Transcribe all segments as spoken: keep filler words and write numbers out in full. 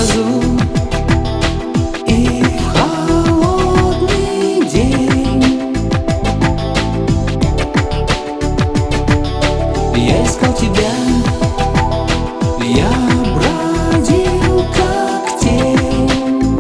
грозу и в холодный день. Я искал тебя, я бродил как тень,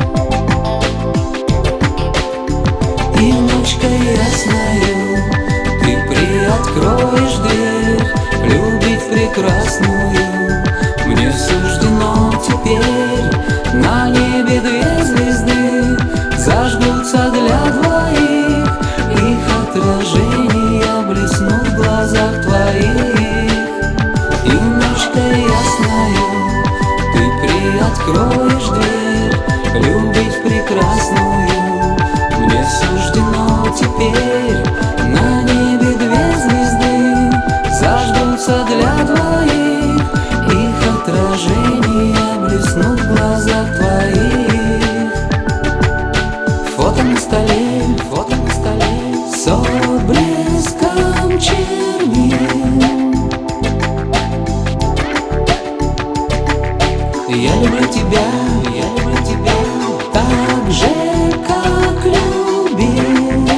и ночка ясною ты приоткроешь дверь. Любить прекрасную мне суждено теперь. На небе две звезды зажгутся для двоих, их отражения блеснут в глазах твоих. И ночка ясною ты приоткроешь дверь. Любить прекрасную мне суждено теперь. На небе две звезды зажгутся для двоих, их отражения блеснут в глазах твоих. Фото на столе, фото на столе с отблеском чернил. Я люблю тебя, я люблю тебя так же, как любил.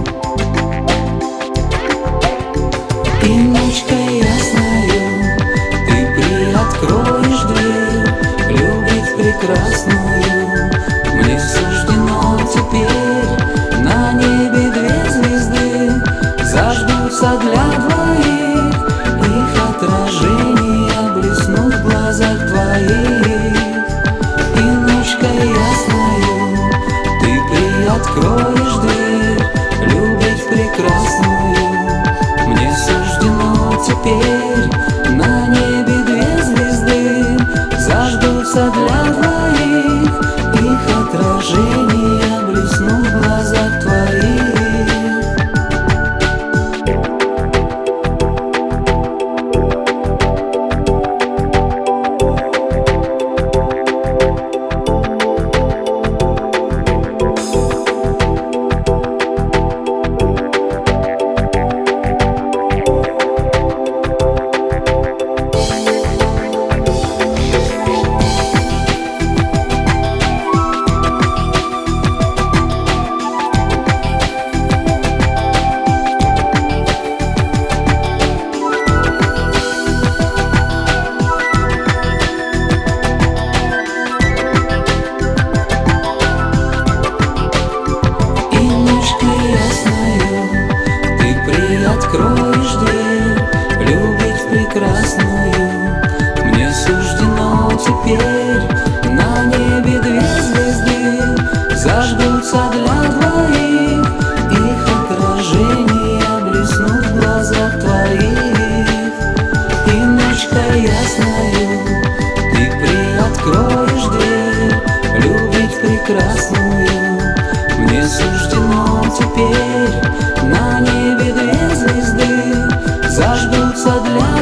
И ночка ясною ты приоткроешь дверь. Любить прекрасную мне суждено теперь. На небе две звезды зажгутся для двоих, их отражения блеснут в глазах твоих. И ночка ясною ты приоткроешь дверь. Любить прекрасную мне суждено теперь. На небе две звезды зажгутся для двоих, их отражения блеснут в глазах твоих. Откроешь дверь. Любить прекрасную мне суждено теперь. На небе две звезды зажгутся для двоих, их отражения блеснут в глазах твоих. И ночка ясною ты приоткроешь дверь. Любить прекрасную мне суждено теперь. На небе две звезды зажгутся для